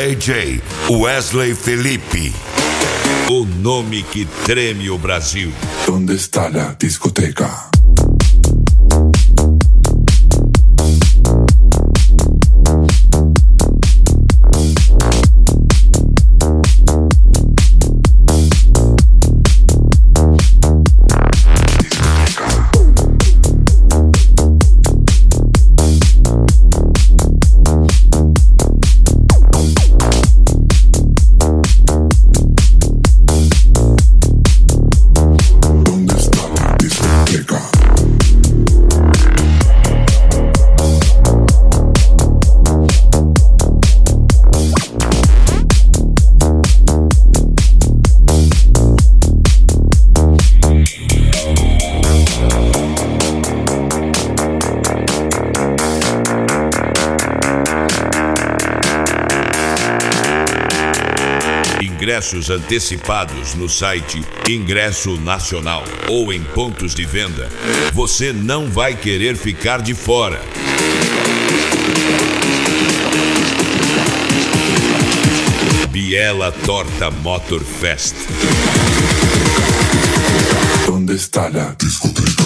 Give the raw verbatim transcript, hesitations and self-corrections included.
D J Wesley Felipe. O nome que treme o Brasil. ¿Dónde está la discoteca? Ingressos antecipados no site Ingresso Nacional ou em pontos de venda. Você não vai querer ficar de fora. Biela Torta Motor Fest. ¿Dónde está la discoteca?